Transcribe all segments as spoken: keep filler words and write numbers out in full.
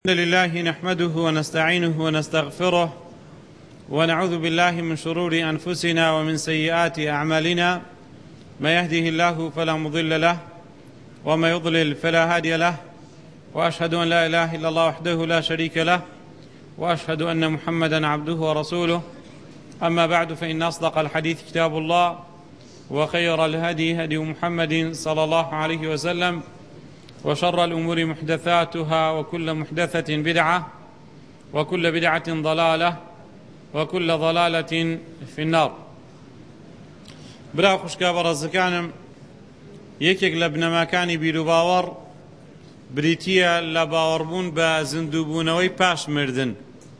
الحمد لله نحمده ونستعينه ونستغفره ونعوذ بالله من شرور أنفسنا ومن سيئات أعمالنا. ما يهده الله فلا مضل له وما يضلل فلا هادي له، وأشهد أن لا إله إلا الله وحده لا شريك له، وأشهد أن محمدا عبده ورسوله. أما بعد، فإن أصدق الحديث كتاب الله، وخير الهدي هدي محمد صلى الله عليه وسلم، وشر الأمور محدثاتها، وكل محدثة بدعة، وكل بدعة ضلالة، وكل ضلالة في النار. برا خوشكا برزكانم، یەکێک لە بنەماکانی بیرروباوەڕ بریتیە لە باوەڕبوون بە زیندووبوونەوەی پاش مردن.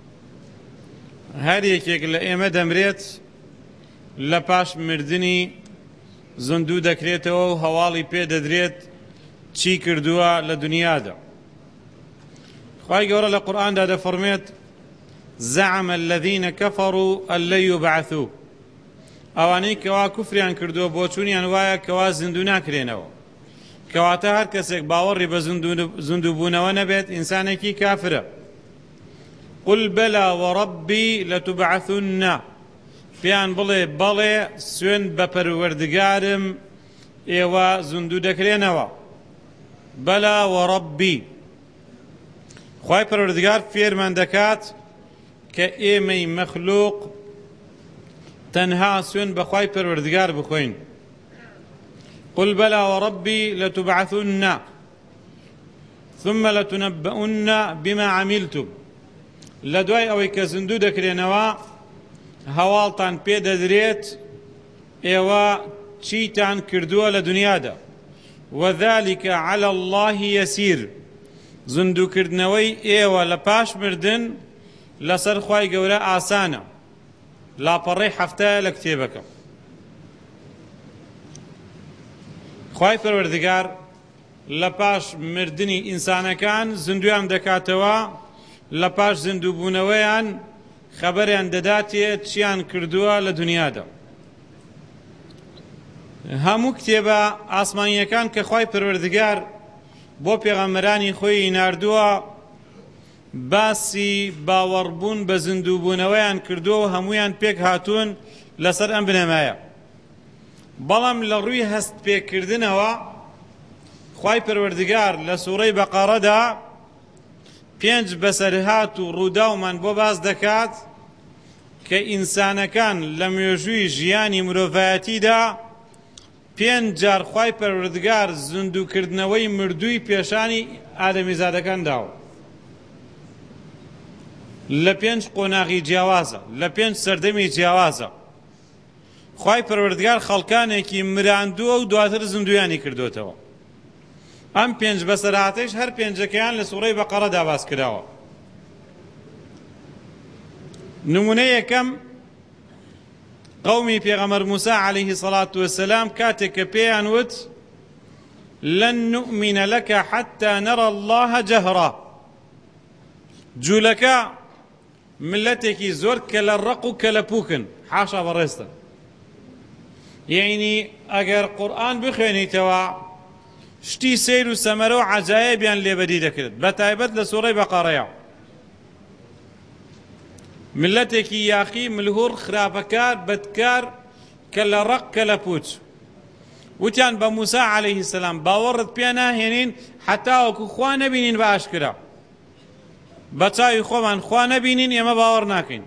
هەر یەکێک لە ئێمە دەمرێت لە پاش مردنی زیندوو دەکرێتەوە و هەواڵی پێدەدرێت چی کردووە لە دنیادا. خوای گەورە لە قورئاندا دەفەرمێت: زعم الذين كفروا أن لن يبعثوا. ئەوانەی کەوا کوفریان کردووە بۆ چوونیان وایە کەوا زیندوو ناکرێنەوە. کەواتە هەر کەسێک باوەڕی بە زیندووبوونەوە نەبێت ئینسانێکی کافرە. قل بلى وربي لتبعثن. پێیان بڵێ بەڵێ سوێن بە پەروەردگارم ئێوە زیندوو دەکرێنەوە. بەلا وەڕەبی، خوای پەروەردگار فێرمان دەکات کە ئێمەی مەخلوق تەنها سوێن بە خوای پەروەردگار بخۆین. قل بەلا وەڕەبی لەتوبعەثن ثم لەتونەبەئن بما عملتم. لە دوای ئەوەی کە زیندوو دەکرێنەوە هەواڵتان پێدەدرێت ئێوە چیتان کردووە لە دنیادا. وذلك على الله يسير. زیندووکردنەوەی ئێوە لە پاش مردن لەسەر خوای گەورە ئاسانە. لاپەڕەی هەفتەیە لە کتێبەکە. خوای پەروەردگار لە پاش مردنی ئینسانەکان زیندویان دەکاتەوە، لە پاش زیندووبوونەوەیان خەبەریان دەداتێت چیان کردووە لە دنیادا. هەموو کتێبە ئاسمانیەکان کە خوای پەروەردگار بۆ پێغەمبەرانی خۆی ناردووە باسی باوەڕبوون بە زیندووبوونەوەیان کردووە و هەموویان پێک هاتوون لەسەر ئەم بنەمایە. بەڵام لە ڕووی هەست پێکردنەوە خوای پەروەردگار لە سوورەی بەقەرەدا پێنج بەسەرهات و ڕووداومان بۆ باس دەکات کە ئینسانەکان لە مێژووی ژیانی مرۆڤایەتیدا پێنج جار خوای پەروەردگار زیندووکردنەوەی مردووی پێشانی ئادەمیزادەکان داوە. لە پێنج قۆناغی جیاوازە، لە پێنج سەردەمی جیاوازە خوای پەروەردگار خەڵکانێکی مراندووە و دواتر زیندویانی کردوتەوە. ئەم پێنج بەسەرهاتەیش هەر پێنجەکەیان لە سوورەی بەقەرەدا باس کراوە. نمونە یەکەم قومی پێغەمبەر موسا عەلەیهی سەڵات وەسەلام کاتێک کە پێیان وت لەن نؤمینە لەکە حەتتا نەرە الله جەهرا. جوولەکە ملەتێکی زۆر کە لە ڕق و کە لە پووکن، حاشا بەڕێستە. یعنی ئەگەر قورئان بخوێنیتەوە شتی سیر و سەمەرە و عەجایبیان لێبەدی دەکرێت، بە تایبەت لە سوورەی بەقەرەیە. ملەتێکی یاخی، ملهوڕ، خراپەکار، بەدکار کە لە ڕق کە لە پوچ. وتیان بە موسا عەلەیهی سەلام باوەڕت پێ ناهێنین حەتا وەکو خوا نەبینین بە ئاشکرا. بە چاوی خۆمان خوا نەبینین ئێمە باوەڕ ناکەین.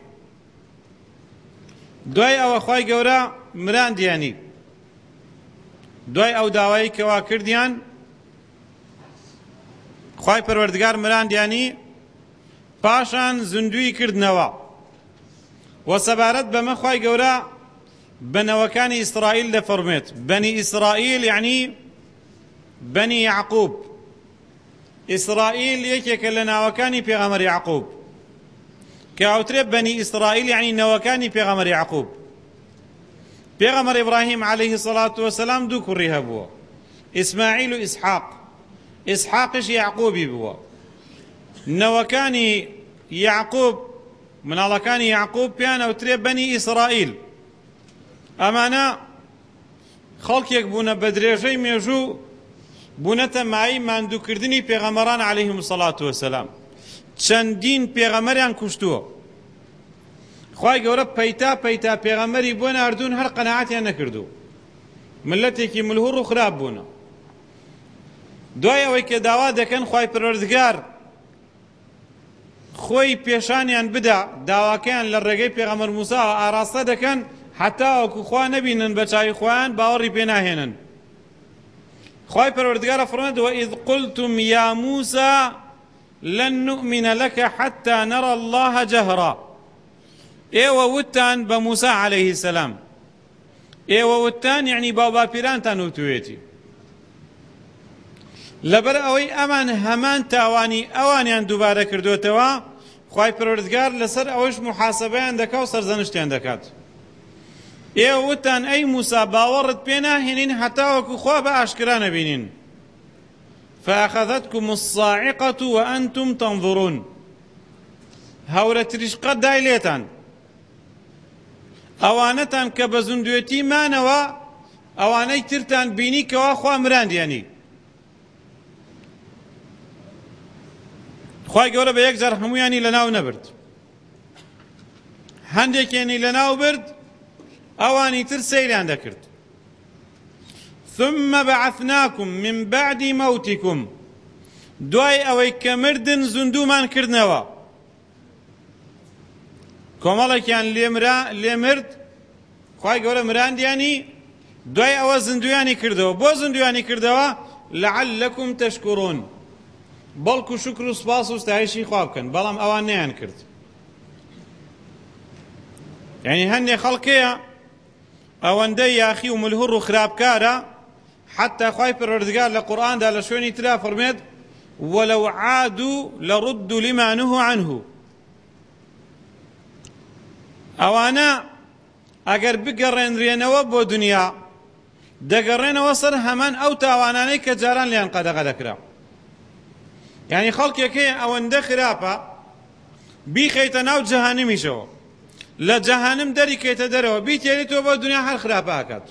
دوای ئەوە خوای گەورە مراندیانی. دوای ئەو داوایی کەوا کردیان خوای پەروەردگار مراندیانی، پاشان زیندوی کردنەوە. و سەبارەت بەمە خوای گەورە بەنەوەکانی ئیسرائیل دەفەرمێت. بەنی ئیسرائیل یعنی بەنی یعقوب. ئیسرائیل یەکێکە لە ناوەکانی پێغەمبەر یعقوب کە ئەوترێت بەنی ئیسرائیل یعنی نەوەکانی پێغەمبەر یعقوب. پێغەمبەر ئیبراهیم عەلەیهی سەڵات وەسەلام دوو کوڕی هەبووە، ئیسماعیل و ئیسحاق. ئیسحاقش یعقوبی بووە. نەوەکانی یعقوب، مناڵەکانی یعقوب پێیان ئەوترێ بەنی ئیسرائیل. ئەمانە خەڵکێک بوونە بە درێژەی مێژوو بوونەتە مای ماندووکردنی پێغەمبەران عەلەیهیموسەڵات وەسەلام. چەندین پێغەمەریان کوشتووە. خوای گەورە پەیتا پەیتا پێغەمەری بۆ ناردوون هەر قەناعەتیان نەکردو، ملەتێکی ملهوڕ و خراپ بوونە. دوای ئەوەی کە داوا دەکەن خوای پەروەردگار خۆی پێشانیان بدا داواکەیان لە ڕێگەی پێغەمبەر موسا ئاراستە دەکەن حتا وەکو خوا نەبینن بە چاوی خۆیان باوەڕی پێ ناهێنن. خوای پەروەردگارە فەرمێت وَإِذْ قُلْتُمْ يَا مُوسَى لَن نُؤْمِنَ لَكَ حَتَّى نَرَى اللَّهَ جَهْرًا. ئێوە وتان بە موسا عەلەیهی سەلام، ئێوە وتان یعنی باوباپیرانتان وتوێتی. لەبەر ئەوەی ئەمان هەمان تاوانی ئەوانیان دووبارە کردوێتەوە، خوای پەروەردگار لەسەر ئەوەش محاسەبەیان دەکا و سەرزەنشتیان دەکات. ئێوە وتان ئەی موسا باوەڕت پێ ناهێنین هەتا وەکو خوا بە ئاشکرا نەبینین. فأخذتكم الصاعقة وأنتم تنظرون. هەورە تریشقەت دای لێتان، ئەوانەتان کە بە زوندوێتی مانەوە ئەوانەی ترتان بینی کەوا خوا مراندیانی. خوای گەورە بە یەک جار هەموویانی لەناو نەبرد، هەندێکیانی لەناو برد، ئەوانی تر سەیریان دەکرد. ثم بعثناكم من بعد موتكم. دوای ئەوەی کە مردن زوندومان کردنەوە، کۆمەڵێکیان لێ مرد، خوای گەورە مراندیانی، دوای ئەوە زندویانی کردەوە. بۆ زندویانی کردەوە لعلكم تشكرون، بەڵکو شکر و سپاس و ستایشی خوا بکەن، بەڵام ئەوان نەیان کرد. یعنی هەندێک خەڵکەیە ئەوەندەی یاخی و ملهوڕ و خراپکارە حتا خوای پەروەردگار لە قورئاندا لە شوێنی ترا فەرمێت وەلەو عادوا لەڕدوا لما نهوا عنه. ئەوانە ئەگەر بگەڕێنرێنەوە بۆ دنیا دەگەڕێنەوە سەر هەمان ئەو تاوانانەی کە جاران لیان قەدەغە دەکرا. یعنی خەڵکێکەیە ئەوەندە خراپە بیخەیتە ناو جەهەنەمیشەوە، لە جەهەنەم دەریکەیتە دەرەوە، بیتێریتەوە بۆ دنیا هەر خراپە ئاکات.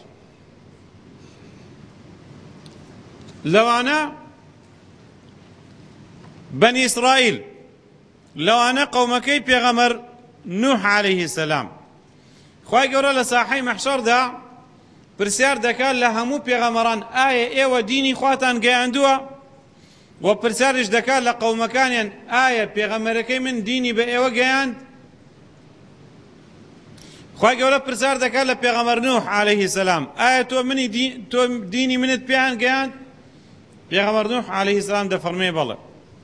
لەوانە بەنی ئیسرائیل، لەوانە قەومەکەی پێغەمبەر نوح عەلەیهی سەلام، خوای گەورە لە ساحەی مەحشەردا پرسیار دەکات لە هەموو پێغەمبەران ئایا ئێوە دینی خواتان گەیاندووە؟ و پرسیارش دەکات لە قەومەکانیان ئایا پێغەمبەرەکەی من دینی بە ئێوە گەیاند؟ خوای گەورە پرسیار دەکات لە پێغەمبەر نوح عەلەیهی سەلام ئایا تۆ منی تۆ دینی منت پێیان گەیاند؟ پێغەمبەر نوح عەلەیهی سەلام دەفەرمێ بەڵێ.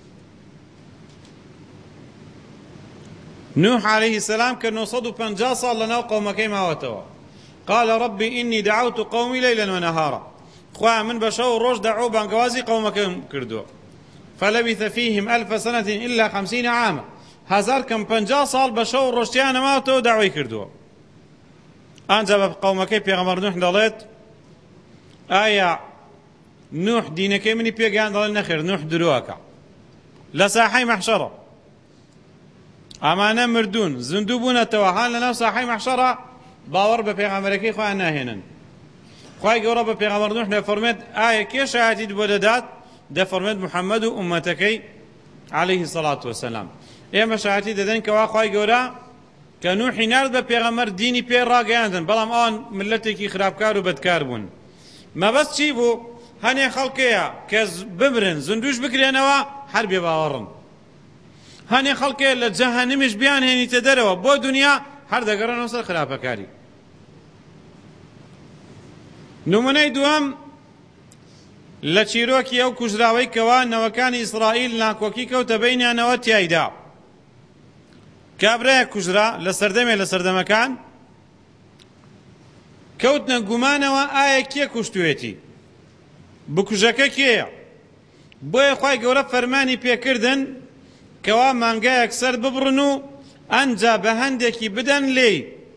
نوح عەلەیهی السلام کە نۆ سەد و پەنجا ساڵ لەناو قەومەکەی ماوەتەوە. قال ربي إني دعوت قومي ليلا ونهارا. خوا من بە شەو و ڕۆژ دەعوە و بانگەوازی قەومەکەم کردووە. فلبث فيهم ألف سنة إلا خمسين عاما. هزار کەم پەنجا ساڵ بە شەو و ڕۆژتیان نەماوەتەوە داوای کردووە. ئەنجا بە قەومەکەی پێغەمبەر نوح دەڵێت ئایا نوح دینەکەی منی پێگەیاند؟ دەڵێن نەخێر، نوح درووەکە. لە ساحەی مەحشەرە ئەمانە مردوون زندوو بوونەتەوە، هان لەناو ساحەی مەحشەرە باوەڕ بە پێغەمبەرەکەی خۆیان ناهێنن. خوای گەورە بە پێغەمبەر نوح دەفەرمێت ئایا کێ شایەتیت بۆ دەدات؟ دەفەرمێت محەممەد و ئومەتەکەی عەلەیهی سەڵات وەسەلام. ئێمە شایەتی دەدەن کەوا خوای گەورە کە نوحی نارد بە پێغەمبەر دینی پێ ڕاگەیاندن، بەڵام ئەوان ملەتێکی خراپکار و بەدکار بوون. مەبەست چی بوو؟ هەنێ خەڵکەیە کە بمرن زندوش بکرێنەوە هەر بێ باوەڕن، هەنێ خەڵکەیە لە جەهەنەمیش بیان هێنیتە دەرەوە بۆ دنیا هەر دەگەڕێنەوە سەر خراپەکاری. نمونەی دووەم لە چیرۆکی ئەو کوژراوەی کەوا نەوەکانی ئیسرائیل ناکۆکی کەوتە بەینیانەوە تیایدا. کابرایە کوژرا لە سەردەمێ لە سەردەمەکان کەوتنە گومانەوە ئایا کێ کوشتوێتی، بکوژەکە کێیە؟ بۆیە خوای گەورە فەرمانی پێکردن کەوا مانگایەک سەر ببڕن و ئەنجا بە هەندێکی بدەن لێی.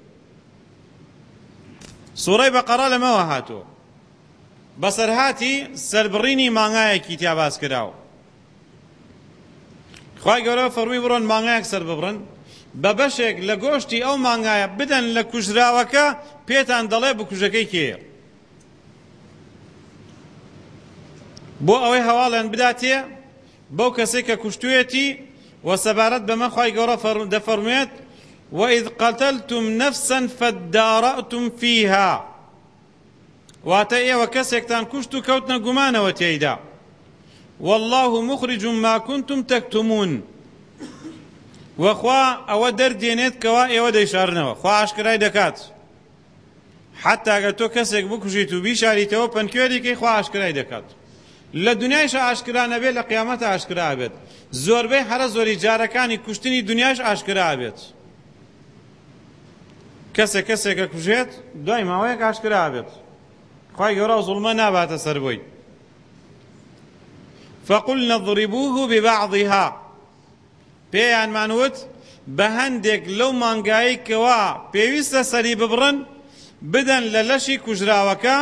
سوورەی بەقەرە لەمەوە هاتووە، بەسەرهاتی سەربڕینی مانگایەکی تیا باس کراوە. خوای گەورە فەرمی بڕۆن مانگایەک سەر ببڕن، بە بەشێک لە گۆشتی ئەو مانگایە بدەن لە کوژراوەکە، پێتان دەڵێ بکوژەکەی کێیە. بۆ ئەوەی هەواڵیان بداتێ بەو کەسێک کە کوشتوێتی وسبارت بما خواهي قورا دفرميت وإذ قتلتم نفسا فادارأتم فيها واتأي وكسيكتان كشتو كوتنا قمانا وتيدا والله مخرج ما كنتم تكتمون وخوا او در دينيت كوا ايوه ديشارنوا خوا عشكراي دكات حتى اگر تو كسيك بكشيتو بيشاريتو پنكيوري كي خوا عشكراي دكات لدنياش عشكرا نبي لقيامت عشكرا بيت زوربي هر زوري جاركاني كشتني دنياش عشكرا بيت كسي كسي كشيت دايما ويك عشكرا بيت خوا يورا ظلما نابات سربوي فقلنا اضربوه ببعضها پێیان مانوت بە هەندێک لەو مانگایی کەوا پێویستە سەری ببڕن بدەن لە لەشی کوژراوەکە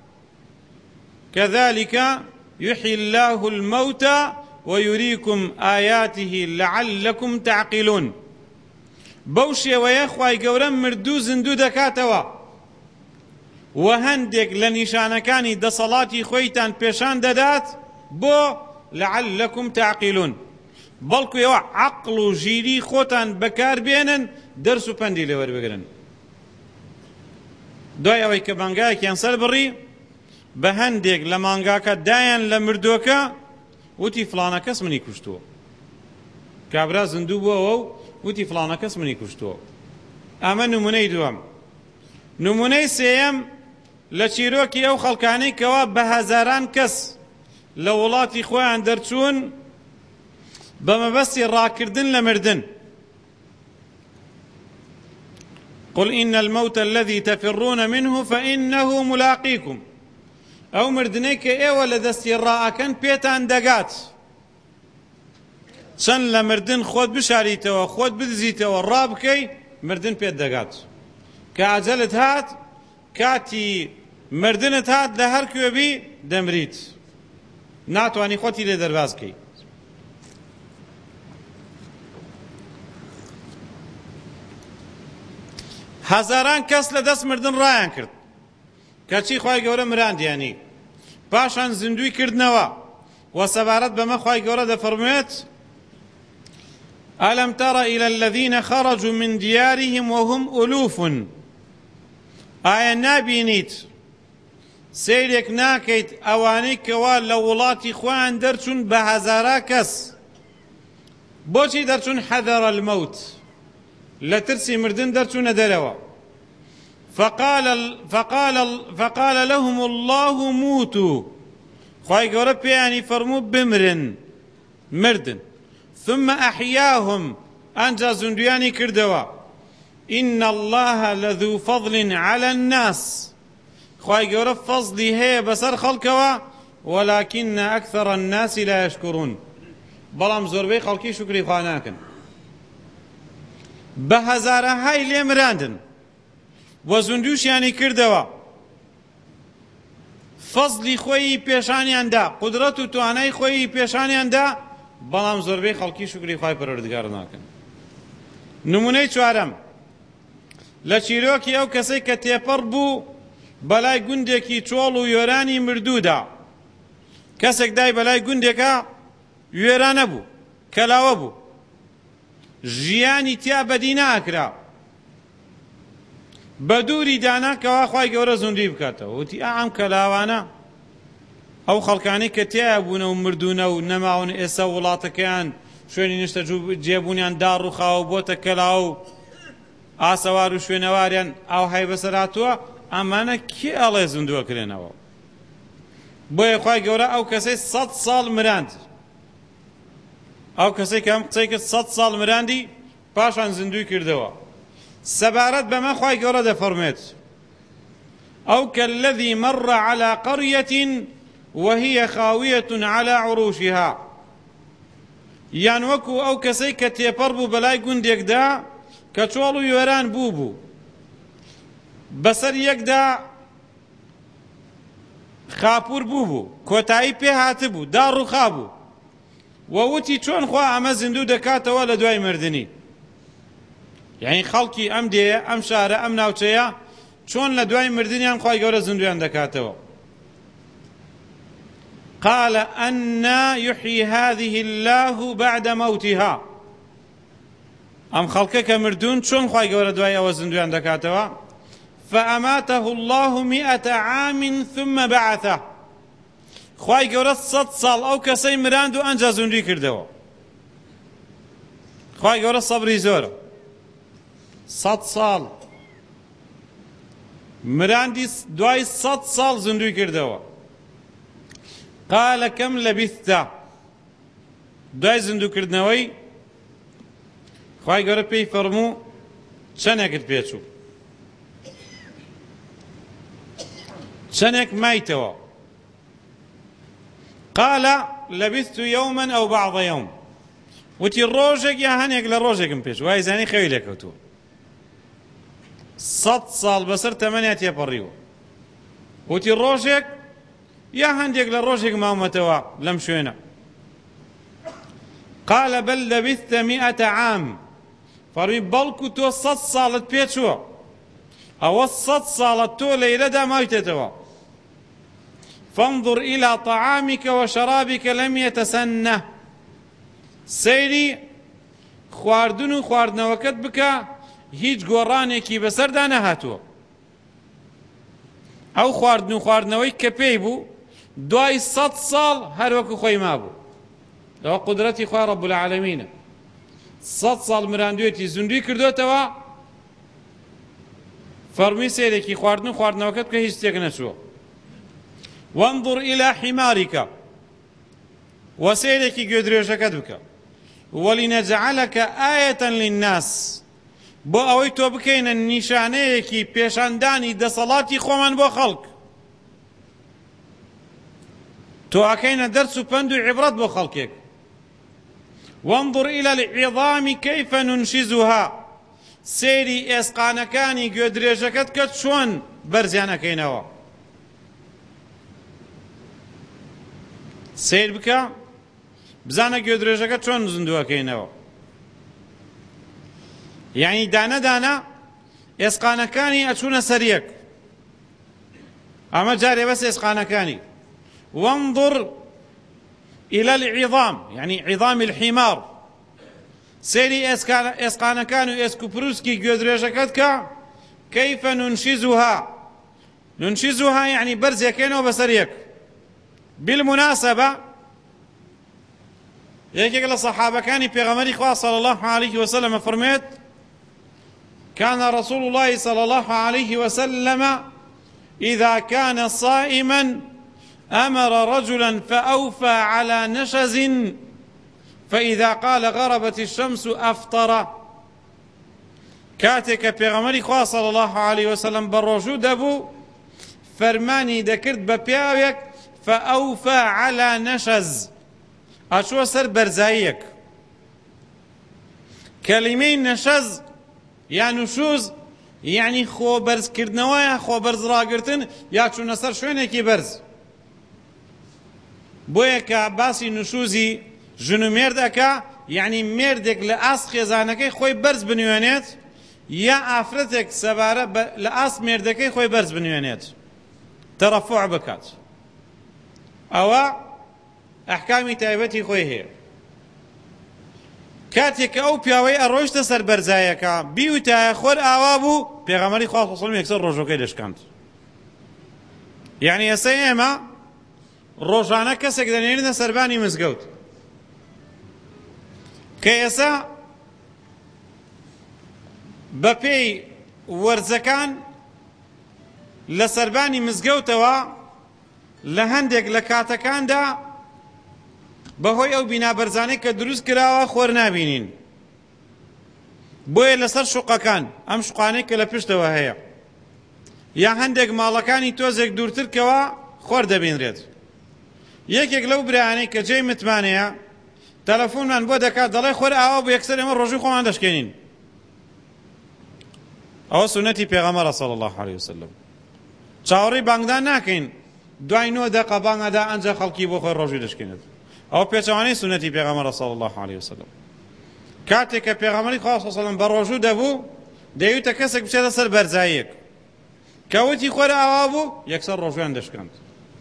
كذلك يحيي الله الموتى ويريكم آياته لعلكم تعقلون بەو شێوەیە خوای گەورە مردوو زیندوو دەکاتەوە و هەندێک لە نیشانەکانی دەسەڵاتی خۆیتان پێشان دەدات بۆ لعلكم تعقلون بەڵکو ئێوە عەقڵ و ژیری خۆتان بەکار بێنن دەرس و پەندی لێ وەربگرن دوای ئەوەی کە مانگایەکیان سەر بڕی بە هەندێک لە مانگاکە دایان لە مردووەکە وتی فڵانە کەس منی کوشتووە کابرا زیندوو بووەوە و وتی فڵانە کەس منی کوشتووە ئەمە نمونەی دووەم نمونەی سێیەم لە چیرۆکی ئەو خەڵکانەی کەوا بە هەزاران کەس لە وڵاتی خۆیان دەرچوون بمبسي راكردن لمردن قل إن الموت الذي تفرون منه فإنه ملاقيكم أو مردنيك إيوة لدستي الراءكن بيتان دقات شن لمردن خود بشاريته وخود بدزيته والرابكي مردن بيت دقات كعجلت هات كاتي مردنت هات لهركو بي دمريت ناتواني خوتي لدربازكي هزاران کەس لە دەست مردن ڕایان کرد کەچی خوای گەورە مراندیانی پاشان زیندوی کردنەوە و سەبارەت بەمە خوای گەورە دەفەرموێت ألم تر إلى الذين خرجوا من ديارهم وهم ألوف ئایا نابینیت سیرێک ناکەیت ئەوانەی کەوا لە وڵاتی خۆیان دەرچوون بە هەزارا کەس بۆچی دەرچوون حەذەر المەوت لا ترسي مردن درتون دروا فقال فقال فقال لهم الله موتوا خواي قرب يعني فرموا بمرن مردن ثم أحياهم أنجا زندياني كردوا إن الله لذو فضل على الناس خواي قرب فضلي هي بسر خلقوا ولكن أكثر الناس لا يشكرون بلام زربي خلقي شكري خواناكن بە هەزارەهای لێ مراندن و زوندووشیانی کردەوە فەزلی خۆی پێشانیاندا قودرەت و توانای خۆی پێشانیاندا بەڵام زۆربەی خەڵکی شکری خوای پەروەردگار ناکەن نمونەی چوارەم لە چیرۆکی ئەو کەسەی کە تێپەڕ بوو بەلای گوندێکی چۆڵ و یۆرانی مردوودا کەسێک دای بەلای گوندێکە یۆرا نەبوو کەلاوە بوو ژیانی تیا بەدی ناکرا بە دووری دانا کەوا خوای گەورە زوندوی بکاتەوە وتی ئەم کەلاوانە ئەو خەڵکانەی کە تیا بوونە و مردوونە و نەماون ئێستا وڵاتەکەیان شوێنی نیشتە جێبوونیان داڕوخاوە بۆتە کەلاو و ئاسەوار و شوێنەواریان ئاو های بەسەراتووە ئەمانە کێ ئەڵێ زوندووەکرێنەوە بۆیە خوای گەورە ئەو کەسەی سەد ساڵ مراند ئەو کەسەی کە ئەم قسەی کرد سەد ساڵ مراندی پاشان زیندوی کردەوە سەبارەت بەمە خوای گەورە دەفەرمێت ئەو کەالذی مەڕ عەلا قەڕیەة وهي خاویة على عروشها یان وەکو ئەو کەسەی کە تێپەڕ بوو بەلای گوندێکدا کە چۆڵ و یۆران بوو بوو بەسەر یەکدا خاپوور بوو بوو کۆتایی پێ هاتبوو داڕوخا بوو ووتی چۆن خوا ئەمە زیندوو دەکاتەوە لە دوای مردنی یعنی خەڵکی ئەم دێیە ئەم شارە ئەم ناوچەیە چۆن لە دوای مردنیان خوای گەورە زیندویان دەکاتەوە قال أنا يحيي هذه الله بعد موتها ئەم خەڵکە کە مردوون چۆن خوای گەورە دوای ئەوە زیندویان دەکاتەوە فأماته الله مئة عام ثم بعثه خوای گەورە سەد ساڵ ئەو کەسەی مراند و ئەنجا زوندوی کردەوە خوای گەورە سەبری زۆرە سەد ساڵ مراندی دوای سەد ساڵ زوندوی کردەوە قال كم لبثت دوای زیندووکردنەوەی خوای گەورە پێی فەرموو چەندێکت پێچوو چەندێک مایتەوە قال لبثت يوما أو بعض يوم وتی ڕۆژێک یا هەنێک لە ڕۆژێکم پێچوو وای زانی خەوی لێکەوتووە سەد ساڵ بەسەر تەمەنیا تێپەڕیوە وتی ڕۆژێک یا هەندێک لە ڕۆژێک ماومەتەوە لەم شوێنە قال بل لبثت مئة عام فەرمی بەڵکو تۆ سەد ساڵت پێچووە ئەوە سەد ساڵت تۆ لەیلەدا ماویتێتەوە فانظر إلى طعامك وشرابك لم يتسنه سەیری خواردن و خواردنەوەکەت بکە هیچ گۆڕانێکی بەسەردا نەهاتووە ئەو خواردن و خواردنەوەی کە پێی بوو دوای سەد ساڵ هەروەکو خۆی مابوو ئەوە قودرەتی خوا رەب العالەمینە سەد ساڵ مراندوێتی زوندوی کردوێتەوە فەرمی سەیرێکی خواردن و خواردنەوەکەت بکە هیچ شتێک نەچووە وانظر إلى حمارك وسيرك گوێدرێژەکەت بکە ولنجعلك آية للناس بۆ ئەوەی تۆ بکەینە نیشانەیەکی پێشاندانی دەسەڵاتی خۆمان بۆ خەڵک تۆ ئەکەینە دەرس و پند و عیبرەت بۆ خەڵکێک وانظر إلى العظام كيف ننشزها سێری ئێسقانەکانی گوێدرێژەکەت کە چۆن بەرزیانەکەینەوە سیر بکە بزانە گوێدرێژەکە چۆن زیندووەکەینەوە یعنی دانە دانە ئێسقانەکانی ئەچوونە سەریەک ئەمە جارێ بەس ئێسقانەکانی وانظر إلى العظام يعني عظام الحمار سيري إسقانكان وإسكوبروسكي جودريجكت كا كيف ننشزها ننشزها يعني برز يكين وبسريك بالمناسبة يكي قال الصحابة كان بيغمري خواه صلى الله عليه وسلم فرميت كان رسول الله صلى الله عليه وسلم إذا كان صائما أمر رجلا فأوفى على نشز فإذا قال غربت الشمس أفطر كاتك بيغمري خواه صلى الله عليه وسلم بالرجو دبو فرماني دكرت ببياويك فأوفى على نشز أشو سر برزايك كلمين نشز يعني نشوز يعني خو برز كردنوايا خو برز راقرتن يا شو نسر شوينكي برز بۆیە کە باسی نوشوزی ژن و مێردەکە یعنی مێردێک لە ئاست خێزانەکەی خۆی بەرز بنوێنێت یا ئافرەتێک سەبارە لە ئاست مێردەکەی خۆی بەرز بنوێنێت تەرەفوع بکات ئەوە ئەحکامی تایبەتی خۆی هەیە کاتێک کە ئەو پیاوەی ئەڕۆیشتە سەر بەرزایەکە بیوتایە خۆر ئاوا بوو پێغەمبەری خوا صلی الله علیه و سلم یەکسەر ڕۆژەکەی دەشکاند یعنی ئێستا ئێمە ڕۆژانە کەسێک دەنێرنە سەربانی مزگەوت کە ئێستا بەپێی وەرزەکان لە سەربانی مزگەوتەوە لە هەندێک لە کاتەکاندا بەهۆی ئەو بینابەرزانەی کە دروست کراوە خۆر نابینین بۆیە لەسەر شوقەکان ئەم شوقانەی کە لە پشتەوە هەیە یا هەندێک ماڵەکانی تۆزێک دوورترکەوە خۆر دەبینرێت یەکێک لەو برایانەی کە جێی متمانەیە تەلەفۆنمان بۆ دەکات دەڵێ خۆر ئاوا بوو یەکسەر ئێمە ڕۆژووی خۆمان دەشکێنین ئەوە سونەتی پێغەمبەرە صلی الله علیه وسلم چاوەڕێی بانگدان ناکەین دوای نۆ دەقە بانگەدا ئەنجا خەڵکی بۆ خۆی ڕۆژووی دەشکێنێت ئەوە پێچەوانەی سونەتی پێغەمبەرە صلی الله علیه وسلم کاتێک کە پێغەمبەری خوا صلی الله علیه وسلم بە ڕۆژوو دەبوو دەیوتە کەسێک بچێتە سەر بەرزاییەک کە وتی خۆر ئاوا بوو یەکسەر ڕۆژویان دەشکاند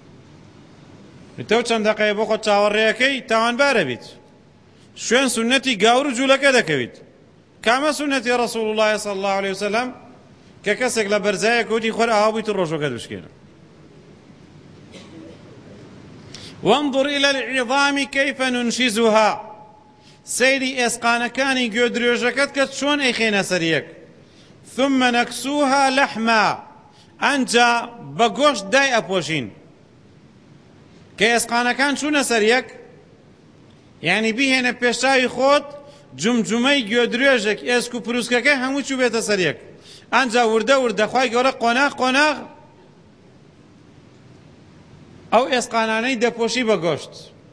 تەو چەند دەقەیە بۆ خۆت چاوەڕێیەکەی تاوانبارە بیت شوێن سونەتی گاور و جوولەکە دەکەویت کامە سونەتی ڕەسوڵ الله صلی الله عليه وسلم کە کەسێک لە بەرزایە کەوتی خۆر ئاوا بوویت ڕۆژەکە دوشکێنە. وانظر إلى العظام كيف ننشزها سيري إسقانكاني قد ريوجكت كت شون إيخينا سريك ثم نكسوها لحما أنجا بقوش داي أبوشين كإسقانكان شون سريك يعني بيهن بيشاي خود جمجمي قد ريوجك إسكو بروسكك همو شو بيتا سريك أنجا ورده ورده خواهي قورا قناغ قناغ أو إسقاناني دپوشي بقوشت.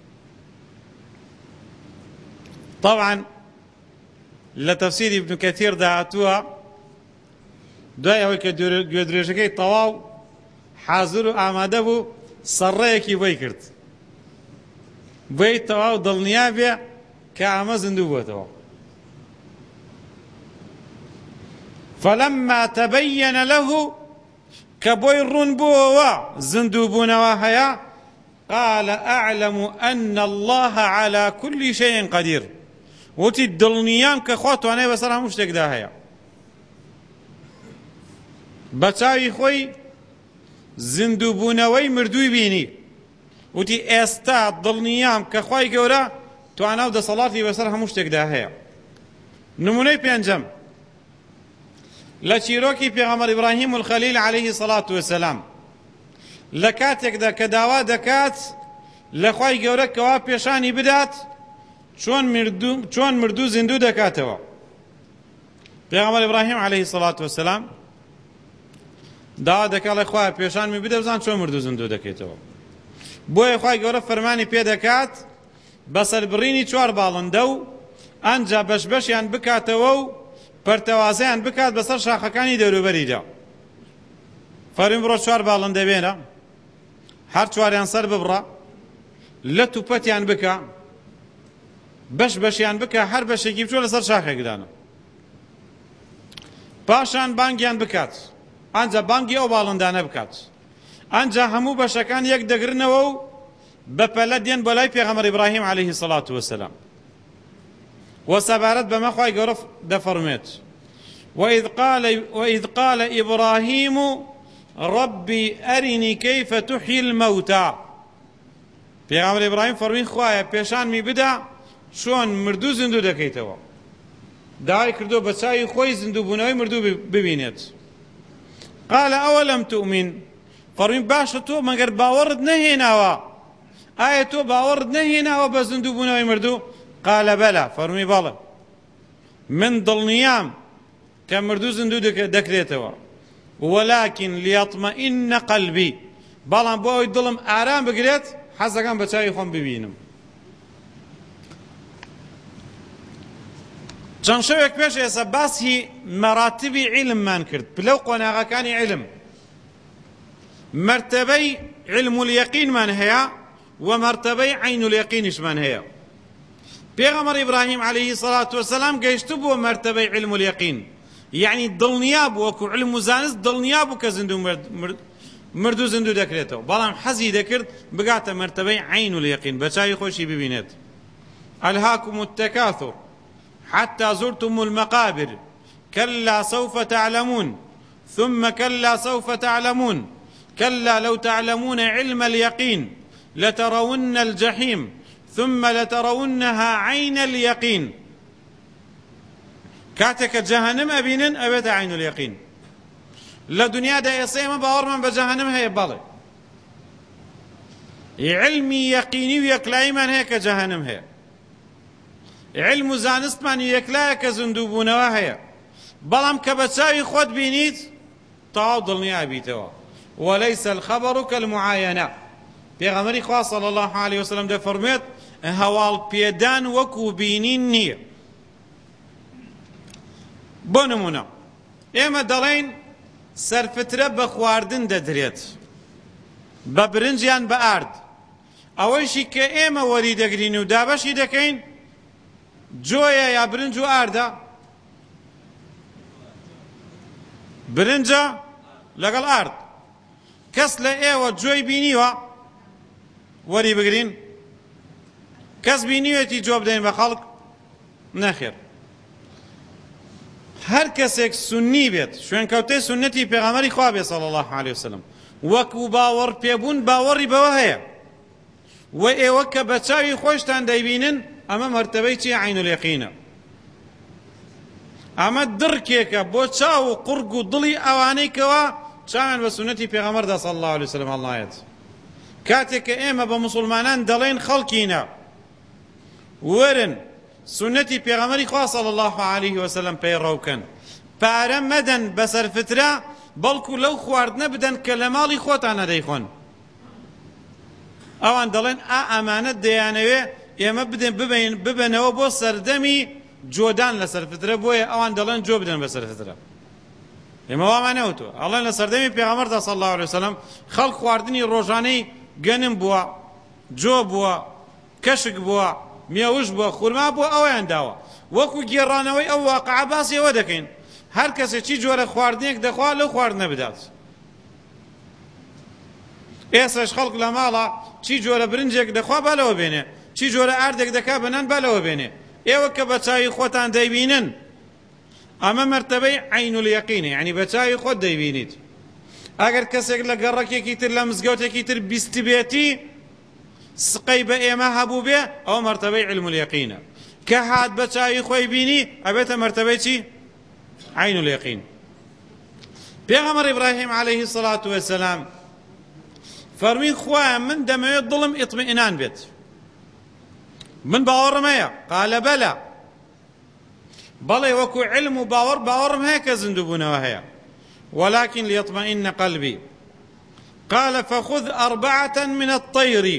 طبعا لتفسير ابن كثير دعاتوها دوای ئەوەی کە گوێدرێژەکەی تەواو حازر و ئامادە بوو سەڕەیەکی بۆی کرد بۆی تەواو دڵنیا بێ کە ئامە زیندوو بووەتەوە. فلما تبين له كبوي رون بوا زندو بونوا هيا قال أعلم أن الله على كل شيء قدير وتي الدلنيان كخوات وانا بسرها مشتك دا هيا بچاوی خوي زندو بونوي مردوي بيني وتي استا دلنيان كخواي گورا تو انا دا صلاتي بسرها مشتك دا هيا. نموني بينجم لچیرۆکی پێغەمبەر ئیبراهیم الخەلیل عەلەیهی سەڵات وەسەلام لە کاتێکدا کە داوا دەکات لە خوای گەورە کەوا پێشانی بدات چۆن مردوو زیندوو دەکاتەوە. پێغەمبەر ئیبراهیم عەلەیهی سەڵات وەسەلام داوا دەکات لە خوای پێشانمی بدە بزان چۆن مردوو زیندوو دەکەیتەوە. بۆیە خوای گەورە فەرمانی پێ دەکات بەسەربڕینی چوار باڵندە و ئەنجا بەش بەشیان بکاتەوە و پەرتەوازەیان بکات بەسەر شاخەکانی دەوروبەریدا. فەرمی بڕۆ چوار باڵندە بێنە هەر چواریان سەر ببڕە لە توپەتیان بکە بەش بەشیان بکە هەر بەشێکی بچۆ لەسەر شاخێکدانە پاشان بانگیان بکات ئەنجا بانگی ئەو باڵندانە بکات ئەنجا هەموو بەشەکان یەک دەگرنەوە و بە پەلە دێن بۆ لای پێغەمبەر ئیبراهیم عەلەیهی سەڵات وەسەلام. وسبارت بما خواهي قرف دفرمت وإذ قال, وإذ قال إبراهيم ربي أرني كيف تحيي الموتى پیغمبر إبراهيم فرمين خواهي پیشان می بدا شون مردو زندو دكيتوا دعاي كردو بساي خوي زندو بناوي مردو ببينت. قال أولم تؤمن فرمين باشا تو مگر باورد نهيناوا آية تو باورد نهيناوا بزندو بناوي مردو قال بلى فرمي بلى من ضلنيام كمردو زندو دكريتوا ولكن ليطمئن قلبي بلان بوي ظلم آرام بقريت حسا كان بچاوي خون ببينم. چەند شەوێک پێش ئێستا باسی مەراتبی عیلممان کرد بلەو قۆناغەکانی عیلم مەرتەبەی علم اليەقینمان هەیە و مەرتەبەی عین اليەقینیشمان هەیە. پێغەمبەر ئیبراهیم عەلەیهی سەڵات وەسەلام گەیشتو بۆ مەرتەبەی علم اليەقین یعنی دڵنیا بوو وەکو علم و زانست دڵنیا بوو کە زیندوو مردوو زیندوو دەکرێتەوە بەڵام حەزی دەکرد بگاتە مەرتەبەی عین اليەقین بەچاوی خۆشی ببینێت. ألهاكم التكاثر حتى زرتم المقابر كلا سوف تعلمون ثم كلا سوف تعلمون كلا لو تعلمون علم اليقين لترون الجحيم ثم لترونها عين اليقين. كاتك جهنم أبينن أبيت عين اليقين لدنيا دا يصيما باورمان بجهنم هي بالي علمي يقيني ويقلاي من هيك جهنم هي علم زانست من يكلاك زندوبونوا هي بلام كبتساوي خود بينيت تعوض النيا بيتوا وليس الخبر كالمعاينة. پیغمبر خدا صلى الله عليه وسلم ده فرميت هوال بيدان وكو بينين نية. بونمونا اما دلين سرفتره بخواردن ده دريت ببرنجيان بارد اوشي كه اما وريد اگرينو دابشي دكين جويا يا برنجو آردا برنجا لقل آرد كس لأيوة جوي بينيوا وري بقرين كس بينيوا تي جواب دين بخلق نخير. هەر کەسێک سونی بێت شوێنکەوتەی سونەتی پێغەمبەری خوا بێت صلی الله علیه وسلم وەکو باوەڕ پێبوون باوەڕی بەوە هەیە و ئێوە کە بە چاوی خۆشتان دەیبینن ئەمە مەرتەبەی چی عین اليەقینە ئەمە دڕکێکە بۆ چاو و قورگ و دڵی ئەوانەی کەوا چاویان بە سونەتی پێغەمبەردا صلی الله علیه وسلم هەڵنایەت کاتێک کە ئێمە بە موسڵمانان دەڵێن خەڵکینە وەرن سنەتی پێغەمبەری خوا صلی الله علیه وسلم پەیڕەو بکەن پارە مەدەن بەسەر فترە بەڵکو لەو خواردنە بدەن کە لە ماڵی خۆتانە دەیخۆن ئەوان دەڵێن ئا ئەمانەت دەیانەوێ ئێمە بدەن ببەنەوە بۆ سەردەمی جۆدان لەسەر فترە بۆیە ئەوان دەڵێن جۆ بدەن بەسەر فترە ئێمە وامان نەوتوە ئەڵێن لە سەردەمی پێغەمبەردا صلی الله علیه وسلم خەڵک خواردنی ڕۆژانەی گەنم بووە جۆ بووە کەشک بووە مێوش بووە خورما بووە ئەویان داوە وەکو گێڕانەوەی ئەو واقعە باسی ئەوە دەکەین هەر کەسێکی جۆرە خواردنێک دەخوا لەو خواردنە بدات ئێساش خەڵک لە ماڵە چی جۆرە برنجێک دەخوا بەلەوە بێنێ چی جۆرە ئاردێک دەکا بەنان بەلەوە بێنێ ئێوە کە بە چاوی خۆتان دەیبینن ئەمە مەرتەبەی عین اليەقینە یعنی بە چاوی خۆت دەیبینیت ئەگەر کەسێک لە گەڕەکێکی تر لە مزگەوتێکی تر بیستی بێتی سقەی بە ئێمە هەبوو بێ ئەو مەرتەبەی علم اليەقینە کە هات بە چاوی خۆی بینی ئەبێتە مەرتەبەی چی عین اليەقین پێغەمبەر ئیبراهیم عەلەیه الصلاة والسلام فەرمی خوایە من دەمەوێت دڵم ئیطمئنان بێت من باوەڕم هەیە قالە بەلە بەڵێ وەکو علم و باوەڕ باوەڕم هەیە کە زیندووبوونەوە هەیە ولكن ليطمئن قلبي قال فخذ أربعة من الطير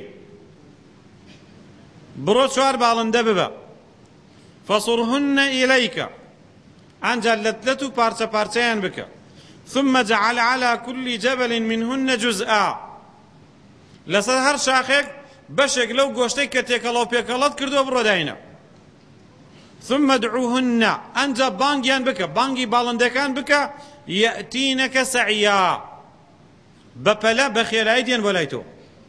برو چوار باڵندە ببە فصرهن إليك ئەنجا لەتلەت و پارچە پارچەیان بکە ثم جعل على كل جبل منهن جزءا لەسەر هەر شاخێک بەشێک لەو گۆشتەی کە تێکەڵەو پێکەڵەت کردووە بڕۆ داینە ثم ادعوهن ئەنجا بانگیان بکە بانگی باڵندەکان بکە يأتينك سعيا بەپەلە بە خێرایی دێن بۆ لای تۆ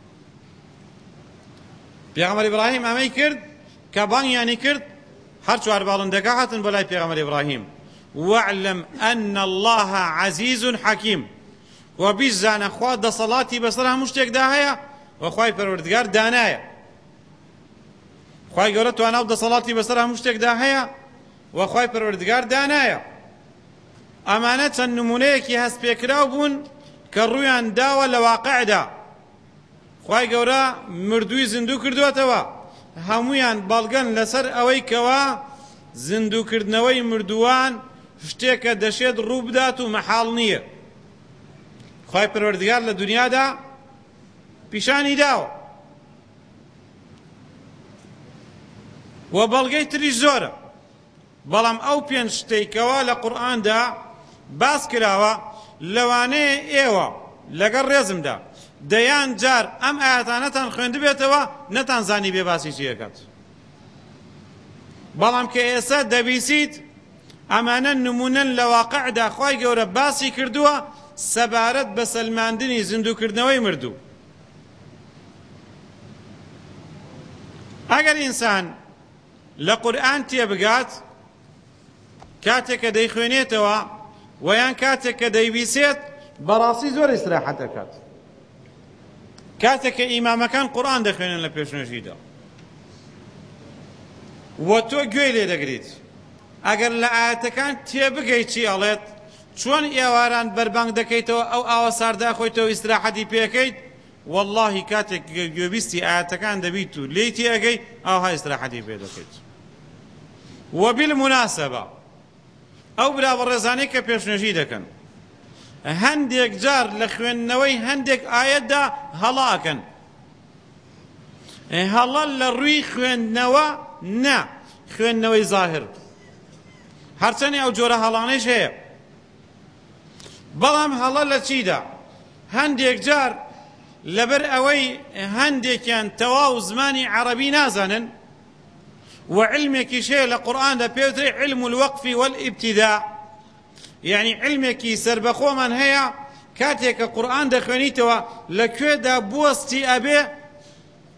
پێغەمبەر ئیبراهیم ئەمەی کرد کە بانگیانی کرد هەر چوار باڵندەکە هاتن بۆ لای پێغەمبەر ئیبراهیم واعلم أن الله عزيز حكيم وبیزانە خوا دەسەڵاتی بەسەر هەموو شتێکدا هەیە وەخوای پەروەردگار دانایە خوای گەورە توانە و دەسەڵاتی بەسەر هەموو شتێکدا هەیە وەخوای پەروەردگار دانایە ئەمانە چەند نمونەیەکی هەست پێکراو بوون کە ڕوویان داوە لە واقعدا خوای گەورە مردووی زیندوو کردووەتەوە هەمویان بەڵگەن لەسەر ئەوەی کەوا زیندووکردنەوەی مردووان شتێکە دەشێت ڕوو بدات و مەحاڵ نییە خوای پەروەردگار لە دنیادا پیشانی داوە و بەڵگەی تریش زۆرە بەڵام ئەو پێنج شتێکەوە لە قورئاندا باس کراوە لەوانەیە ئێوە لەگەڵ ڕێزمدا دەیان جار ئەم ئاەتانەتان خوێندبێتەوە نەتانزانی بێ باسی چی دەکات بەڵام کە ئێستا دەبیسیت ئەمانە نمونەن لە واقعدا خوای گەورە باسی کردووە سەبارەت بە سەلماندنی زیندووکردنەوەی مردوو ئەگەر ئینسان لە قورئان تێبگات کاتێک کە دەیخوێنێتەوە ویان کاتێک کە دەیبیسێت بەڕاستی زۆر ئیستراحەت دەکات کاتێک کە ئیمامەکان قورئان دەخوێنن لە پێشنوێژیدا و تۆ گوێی لێ دەگریت ئەگەر لە ئاەتەکان تێبگەیت چی ئەڵێت چۆن ئێواران بەربانگ دەکەیتەوە ئەو ئاوە ساردا خۆیتەوە ئیستراحەتی پێکەیت واللهی کاتێک گوێبیستی ئاەتەکان دەبیت و لێی تێگەی ئەوها ئیستراحەتی پێ دەکەیت وبالمناسبة ئەو برا بەڕێزانەی کە پێشنوێژی دەکەن هەندێک جار لە خوێندنەوەی هەندێک ئاەتدا هەڵاکەن هەڵە لە ڕووی خوێندنەوە نا خوێندنەوەی زاهر هەرچەندی ئەو جۆرە هەڵانەش هەیە بەڵام هەڵە لە چیدا هەندێک جار لەبەر ئەوەی هەندێکیان تەواو زمانی عەرەبی نازانن وعلمێکیش هەیە لە قورئاندا پێوترێ علم الوەقف والابتداء یعنی علمێکی سربەخۆمان هەیە کاتێک کە قورئان دەخوێنیتەوە لەکوێدا بوەستی ئەبێ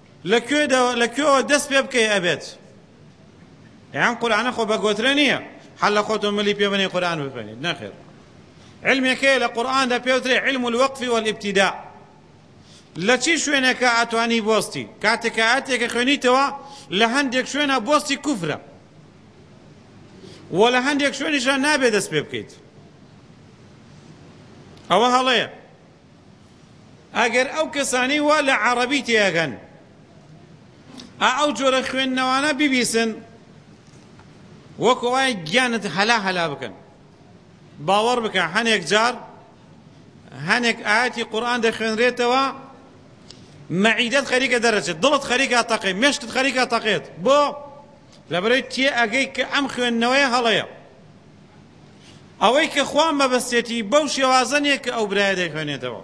لەکوێدا لەکوێوە دەست پێ بکەی ئەبێت یان قورئانە خۆ بەگۆترە نییە حل خۆتۆ ملی پێ بنێ قورآن بخوێنیت نەخێر علمێکەیە لە قورآندا پێوترێ علم الوەقف والابتداء لە چی شوێنێکە ئەتوانی بۆستی کاتێکە ئاەتێکە خوێنیتەوە لە هەندێک شوێنە بۆستی کوفرە و لە هەندێک شوێنیشان نابێ دەست پێ بکەیت ئەوە هەڵەیە ئەگەر ئەو کەسانی وا لە عەرەبی تێگەن ئەو جۆرە خوێندنەوانە بیبیسن وەکو وای گیانت هەلا هەلا بکەن باوەڕ بکە هەنێک جار هەنێک ئاەتی قورئان دەخوێنرێتەوە مەعیدەت خەریکە دەرەچێت دڵت خەریکە تەقێت مێشکت خەریکە تەقێت بۆ لەبەرەوەی تێ ئەگەی کە ئەم خوێندنەوەیە هەڵەیە ئەوەی کە خوا مەبەستێتی بەو شێوازە نییە کە ئەو برایە دەیخوێنێتەوە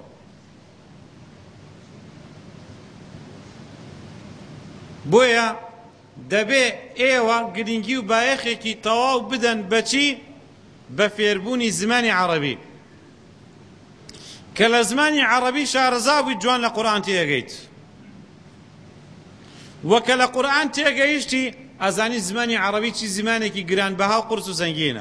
بۆیە دەبێ ئێوە گرنگی و بایەخێکی تەواو بدەن بەچی بە فێربوونی زمانی عەرەبی کە لە زمانی عەرەبی شارەزا بوویت جوان لە قورئان تێگەیت وەکە لە قورئان تێگەیشتی ئەزانی زمانی عەرەبی چی زمانێکی گرانبەها و قورس و زەنگینە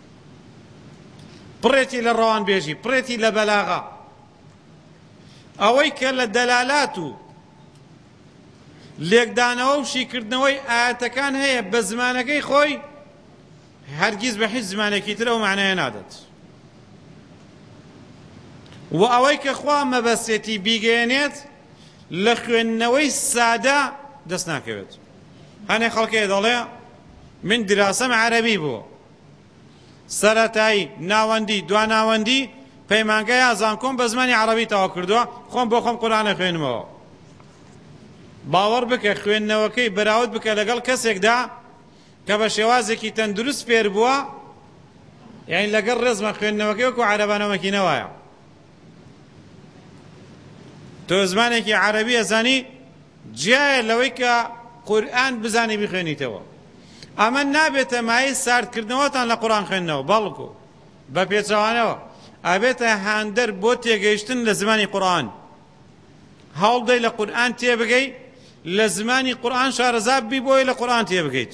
پڕێتی لە ڕەوانبێژی پڕێتی لە بەلاغە ئەوەی کە لە دەلالات و لێکدانەوە و شیکردنەوەی ئاەتەکان هەیە بە زمانەکەی خۆی هەرگیز بە هیچ زمانێکی ترە و معنایە نادەت و ئەوەی کە خوا مەبەستێتی بیگەێنێت لە خوێندنەوەی سادە دەست ناکەوێت هەنێک خەڵکێ دەڵێ من دراسەم عەرەبی بووە سەرەتایی ناوەندی دواناوەندی پەیمانگای ئازانکۆم بە زمانی عەرەبی تەواو کردووە خۆم بۆ خۆم قورئان ئەخوێنمەوە باوەڕ بکە خوێندنەوەکەی بەراورد بکە لەگەڵ کەسێکدا کە بە شێوازێکی تەندروست فێر بووە یعنی لەگەڵ ڕێزمە خوێندنەوەکەی وەکو عەرەبانەوەکی نەوایە تۆ زمانێکی عەرەبی ئەزانی جیایە لەوەی کە قورئان بزانی بخوێنیتەوە ئەمە نابێتە مای ساردکردنەوەتان لە قورئان خوێندنەوە بەڵکو بە پێچەوانەوە ئەبێتە هاندەر بۆ تێگەیشتن لە زمانی قورئان هەوڵدەی لە قورئان تێبگەی لە زمانی قورئان شارەزا بی بۆی لە قورئان تێبگەیت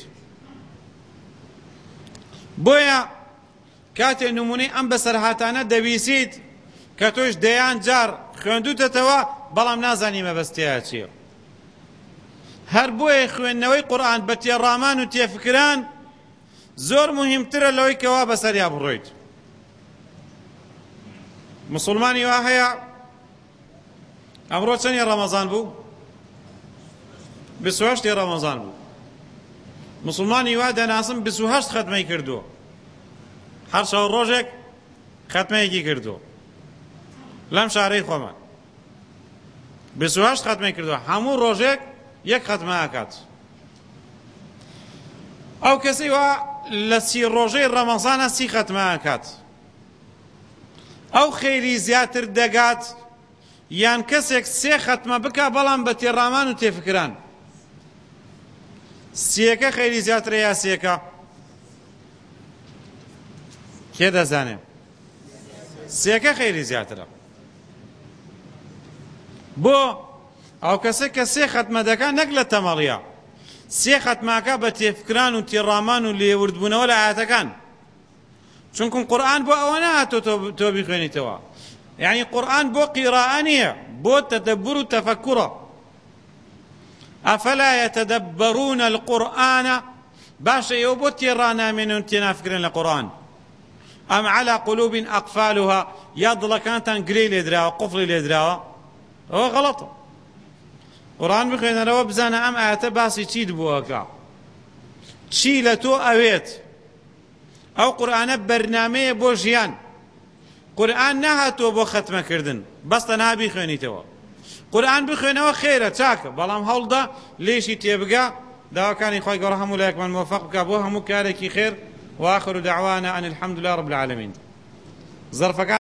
بۆیە کاتێ نمونەی ئەم بەسەرهاتانە دەبیسیت کە تۆش دەیان جار خوێندووتەتەوە بەڵام نازانی مەبەستیایە چییە هەر بۆیە خوێندنەوەی قورئان بە تێڕامان و تێفکران زۆر مهمترە لەوەی کەوا بەسەریا بڕۆیت مسلمانی وا هەیە ئەمڕۆ چەندی ڕەمەزان بوو بیست و هەشتی ڕەمەزان بوو مسلمانی وا دەناسم بیست و هەشت خەتمەی کردووە هەر شەو ڕۆژێک خەتمەیەکی کردووە لەم شارەی خۆمان بیست و هەشت خەتمەی کردووە هەموو ڕۆژێک یەک خەتمە ئەکات ئەو کەسەی وا لە سی ڕۆژەی ڕەمەزانە سی خەتمە ئەکات ئەو خەیری زیاتر دەگات یان کەسێک سێ خەتمە بکا بەڵام بە تێڕامان و تێفکران سێکە خەیری زیاترە یا سێکە کێ دەزانێ سێکە خەیری زیاترە بۆ ئەو کەسە کە سێ خەتمە دەکا نەک لە تەمەڵیە سێ خەتماکە بە تێفکران و تێڕامان و لێوردبوونەوە لە ئاەتەکان چونکە قورئان بۆ ئەوە نهاتۆ تۆ بیخوێنیتەوە يعني قرآن بو قراءة بو تدبر تفكر أفلا يتدبرون القرآن باشا يوبو تيرانا من تنافكرين القرآن أم على قلوب أقفالها يضل كانت انقري لدراوة قفل لدراوة هو غلط قرآن بخينا لو بزانا أم آيات باسي تشيد بوكا تشيلتو أويت أو قرآن برنامج بو جيان قورئان نهاتۆ بۆ خەتمەکردن بەستە نابی خوێنیتەوە قورئان بخوێنەوە خێرە چاکە بەڵام هەوڵدا لێشی تێبگا داواکانی خۆی گەورە هەموو لایەکمان موفق بکە بۆ هەموو کارێکی خێر وآخر دعوانا أن الحمد لله رب العالمين ظرفەکان